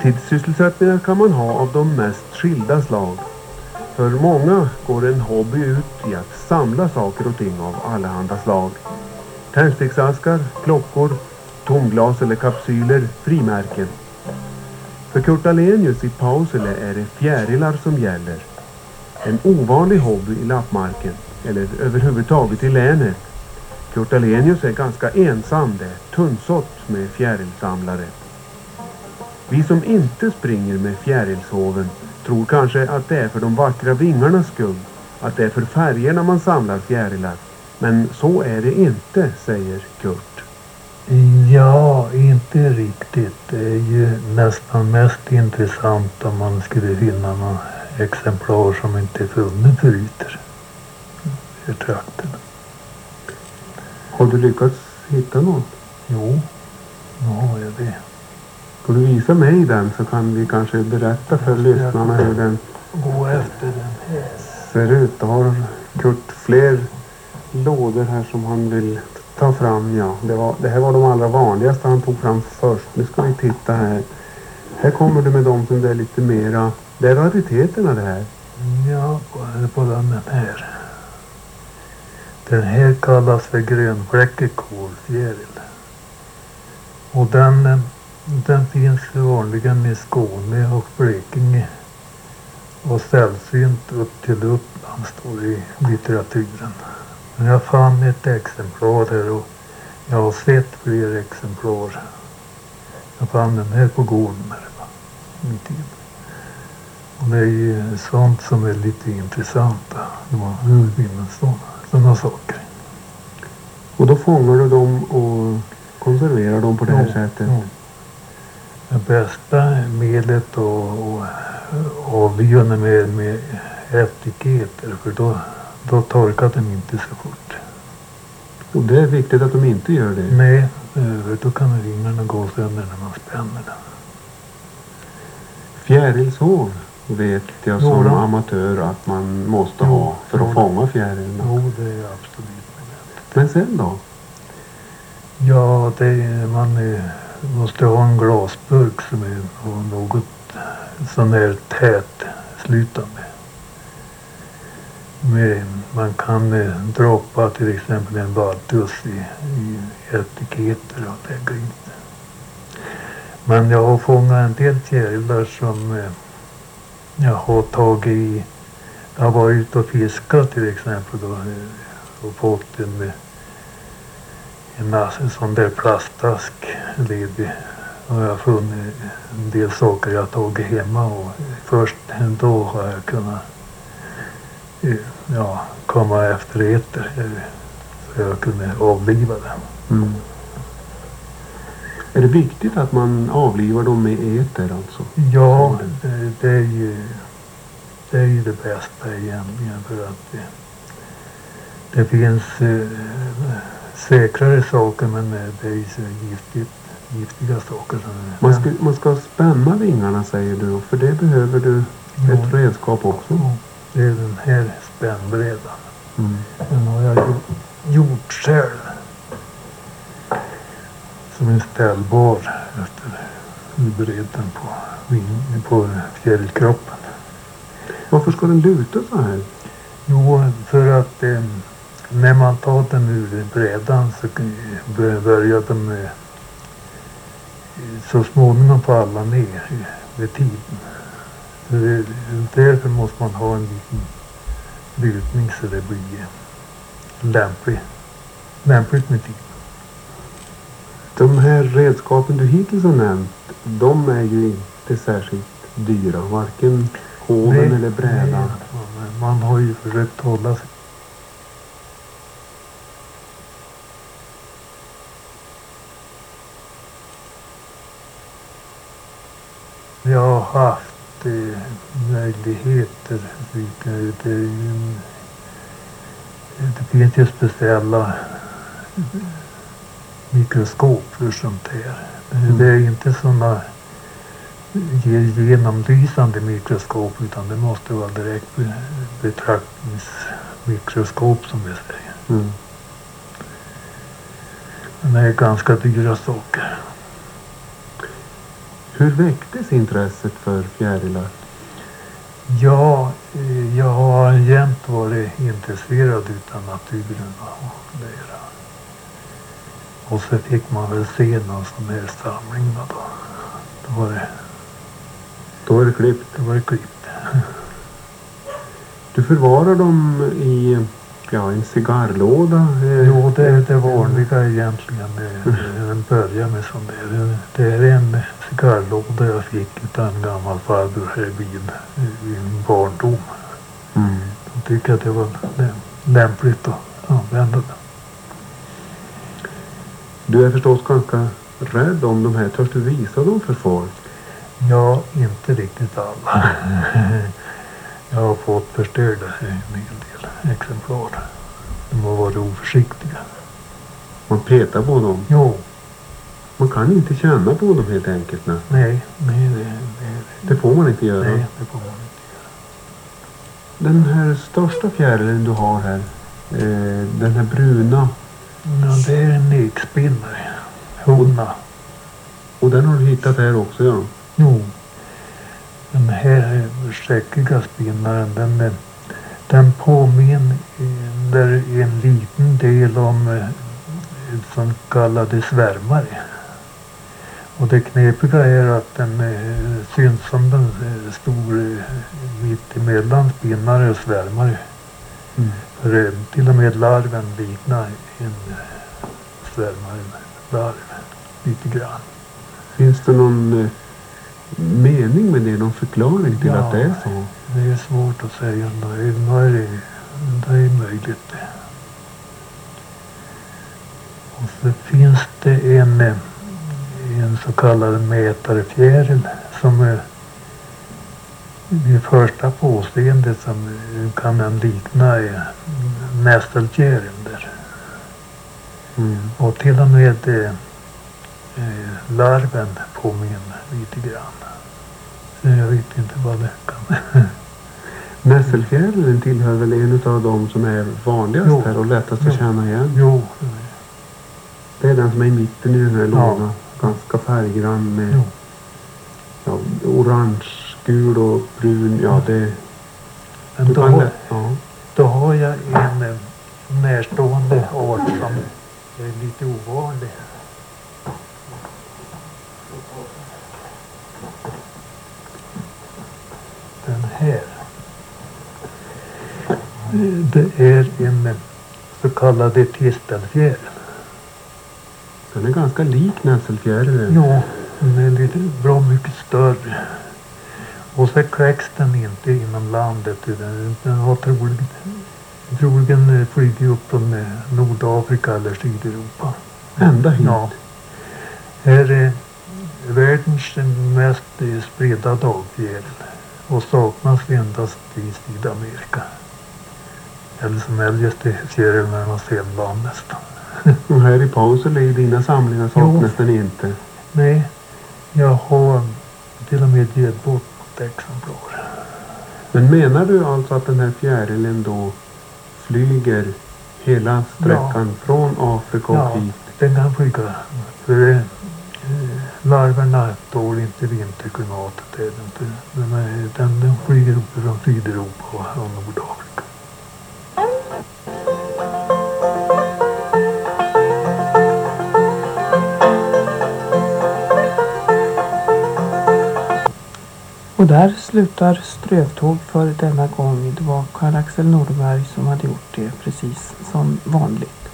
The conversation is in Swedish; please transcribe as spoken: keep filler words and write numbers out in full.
Fritidssysselsättningar kan man ha av de mest skilda slag. För många går en hobby ut i att samla saker och ting av allehanda slag. Tändsticksaskar, klockor, tomglas eller kapsyler, frimärken. För Kurt Ahlenius i Pausele är det fjärilar som gäller. En ovanlig hobby i Lappmarken, eller överhuvudtaget i länet. Kurt Ahlenius är ganska ensam, det är tunnsått med fjärilsamlare. Vi som inte springer med fjärilshoven tror kanske att det är för de vackra vingarnas skull, att det är för färgerna man samlar fjärilar. Men så är det inte, säger Kurt. Ja, inte riktigt. Det är ju nästan mest intressant om man skulle finna några exemplar som inte är funnit förut i trakten. Har du lyckats hitta något? Jo, ja, jag vet. Ska du visa mig den så kan vi kanske berätta för lyssnarna hur den gå efter den här ser ut. Då har Kurt fler lådor här som han vill ta fram. Ja, det, var, det här var de allra vanligaste han tog fram först. Nu ska vi titta här. Här kommer det med de som det är lite mera. Det är rariteterna det här. Ja, på, på den här. Den här kallas för grönfläckig kolfjäril. Och den, den finns vanligen i Skåne och Blekinge. Och sällsynt upp till Uppland står i litteraturen. Men jag fann ett exemplar här och jag har sett fler exemplar. Jag fann den här på gården här i tid. Och det är ju sånt som är lite intressant. Hur vinner sådana, sådana saker. Och då fångar du dem och konserverar dem på det här ja, sättet? Ja. Det bästa medlet att avliva med, med etiketter, för då, då torkar den inte så fort. Och det är viktigt att de inte gör det? Nej, för då kan ringarna gå sönder när man spänner den. Fjärilshov vet jag som jo, amatör att man måste jo, ha för att jo, fånga fjärilarna. Jo, det är absolut nödvändigt. Men sen då? Ja, det är, man är, måste ha en glasburk som är något sån här tät slutande. Med, man kan eh, droppa till exempel en badtuss i, i etiketter och lägga in. Men jag har fångat en del fjärilar som eh, jag har tagit i. Jag har varit ute och fiskat till exempel då, och fått en, en, en sån där plastask ledig. Och jag har funnit en del saker jag har tagit hemma och först då har jag kunnat ja, komma efter eter så jag kunde avliva dem. Mm. Är det viktigt att man avlivar dem med eter alltså? Ja, det, det, är, ju, det är ju det bästa egentligen, för att det, det finns eh, säkrare saker, men det är ju så giftigt, giftiga saker. Man ska, man ska spänna vingarna, säger du, för det behöver du ett ja. redskap också. Ja, det är den här spännbrädan. Mm. Den har jag gjort, gjort själv. Som en ställbar efter bredden på, ving, på fjärilkroppen. Varför ska den luta så här? Jo, för att eh, när man tar den ur brädan så börjar de eh, så småningom falla ner vid tiden. Det, därför måste man ha en liten lutning så det blir lämpligt, lämpligt med tiden. De här redskapen du hittills har nämnt, de är ju inte särskilt dyra, varken hoven nej, eller brädan. Nej, man har ju försökt hålla sig. Jag har haft eh, möjligheter. Det, det, det finns ju speciella mikroskop för sånt här. Mm. Det är inte sådana genomlysande mikroskop, utan det måste vara direkt betraktningsmikroskop som vi säger. Mm. Det är ganska dyra saker. Hur väcktes intresset för fjärilar? Ja, eh, jag har jämt varit intresserad utav naturen och det. Och så fick man väl se någon sån här samling då. Då var det, Då är det klippt. då var det klippt. Du förvarar dem i ja, en cigarrlåda? eh, Jo, det är det vanliga egentligen. Det- Den börjar med sån där. Det är en cigarrlåda jag fick utav en gammal farbror här i byn i min barndom. Mm. Jag tycker att det var läm- lämpligt att använda den. Du är förstås ganska rädd om de här. Törs du visa dem för folk? Ja, inte riktigt alla. Jag har fått förstörda en hel del exemplar. De har varit oförsiktiga. Man petar på dem. Jo, Man kan inte känna på dem helt enkelt. Nej. nej, nej, det, det, Det får man inte göra. nej, det får man inte. Den här största fjärilen du har här. Eh, den här bruna. Ja, det är en ekspinnare. Hona. Och den har du hittat här också, ja. Jo. Den här skäckiga spinnaren, den, är- den påminner en liten del om eh, som kallade svärmare. Och det knepiga är att den eh, syns som den eh, stor eh, mitt emellan spinnare och svärmare. Mm. För eh, till och med larven liknar en eh, svärmare larv lite grann. Finns det någon eh, mening med det? Någon förklaring till Ja. att det är så? Det är svårt att säga. Nu är det, det är möjligt. Och så finns det en, eh, en så kallad mätarfjäril som är vid första påseendet som eh, kan den likna eh, nästelfjärilen där. Mm. Och till och med eh, eh, larven påminner lite grann. Så jag vet inte vad det kan. Nässelfjärilen tillhör väl en av de som är vanligast Jo. här och lättast Jo. att känna igen. Jo, Det är den som är i mitten i den här Ja. lådan. Ganska färggrann med jo. ja, orange, gul och brun. Ja, det... Men Du då, kan har- lä- ja. då har jag en eh, närstående art som är lite ovanlig. Den här. Eh, Det är en eh, så kallad tistelfjäril. Den är ganska lik nässelfjärilen. Jo, den är lite bra mycket större. Och så kläcks den inte inom landet. Den, den har troligen, troligen eh, flugit upp från eh, Nordafrika eller Sydeuropa. Ända hit. Ja. Här är världens mest eh, spridda dagfjäril och saknas endast i Sydamerika. Eller som eljest är fjärilarnas hemland nästan. Och här i Pausel i dina samlingar saknas den inte. Nej, jag har till och med gett bort ett exemplar. Men menar du alltså att den här fjärilen då flyger hela sträckan från Afrika och Ja, hit? den kan flyga. För eh, larverna tål inte vinterklimatet. Det är den, inte. Den, är, den, den flyger upp från Sydeuropa och från Nordafrika. Och där slutar Strövtåg för denna gång. Det var Karl-Axel Norberg som hade gjort det precis som vanligt.